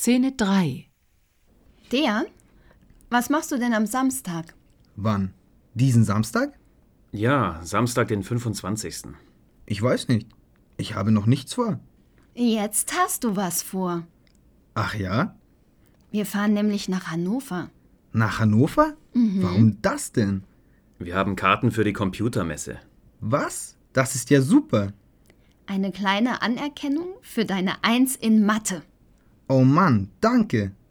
Szene 3. Dejan, was machst du denn am Samstag? Wann? Diesen Samstag? Ja, Samstag, den 25. Ich weiß nicht. Ich habe noch nichts vor. Jetzt hast du was vor. Ach ja? Wir fahren nämlich nach Hannover. Nach Hannover? Warum das denn? Wir haben Karten für die Computermesse. Was? Das ist ja super. Eine kleine Anerkennung für deine 1 in Mathe. Oh Mann, danke.